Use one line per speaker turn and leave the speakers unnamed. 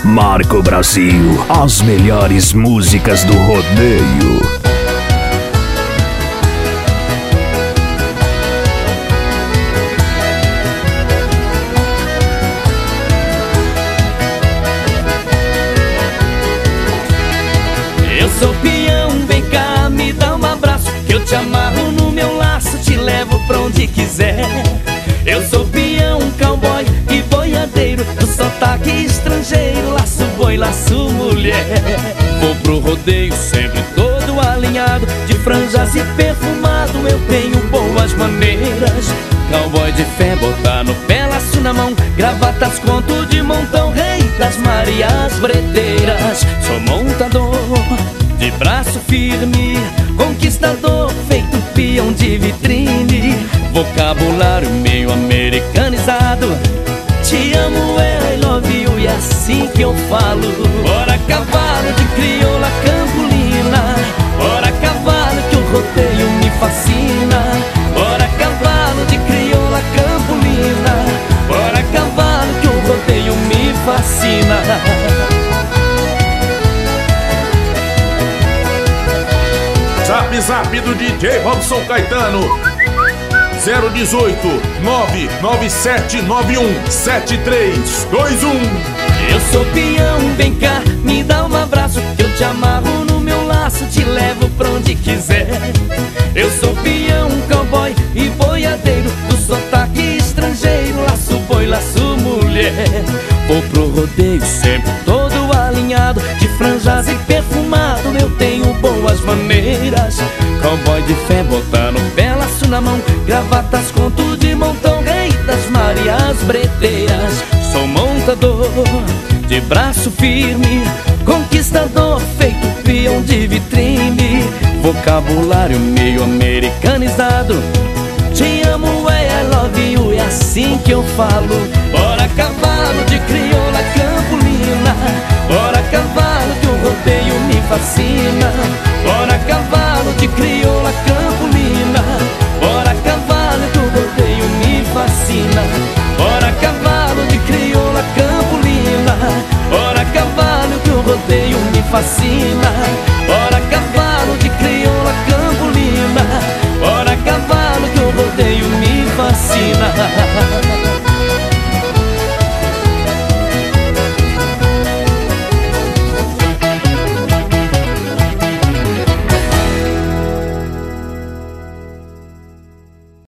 Marco Brasil, as melhores músicas do rodeio.
Eu sou peão, vem cá, me dá um abraço, que eu te amarro no meu laço, te levo pra onde quiser. Eu sou peão, cowboy e boiadeiro, do sotaque estrangeiro, laço boi, laço mulher. Vou pro rodeio sempre todo alinhado, de franjas e perfumado, eu tenho boas maneiras. Cowboy de fé, botar no pé, laço na mão, gravatas, conto de montão, rei das Marias Breteiras. Sou montador, de braço firme, conquistador, feito peão de vitrine. Vocabulário meio americanizado, te amo, I love you, e é assim que eu falo. Bora cavalo de crioula campolina, bora cavalo que o rodeio me fascina. Bora cavalo de crioula campolina, bora cavalo que o rodeio me fascina.
Zap Zap do DJ Robson Caetano 018 99791 7321.
Eu sou peão, vem cá, me dá um abraço, que eu te amarro no meu laço, te levo pra onde quiser. Eu sou peão, cowboy e boiadeiro, do sotaque estrangeiro, laço boi, laço mulher. Vou pro rodeio sempre todo alinhado, de franjas e perfumado, eu tenho boas maneiras. Cowboy de fé, botar no pé, laço na mão, gravatas, conto de montão, rei das Marias Breteiras. Sou montador, de braço firme, conquistador, feito peão de vitrine. Vocabulário meio americanizado, te amo, I love you, é assim que eu falo. Bora cavalo de crioula campolina, bora cavalo que o rodeio me fascina. Bora cavalo de crioula campolina, bora cavalo que o rodeio me fascina. Bora cavalo de crioula campolina, bora cavalo que o rodeio me fascina. Bora cavalo de crioula campolina, bora cavalo que o rodeio me fascina.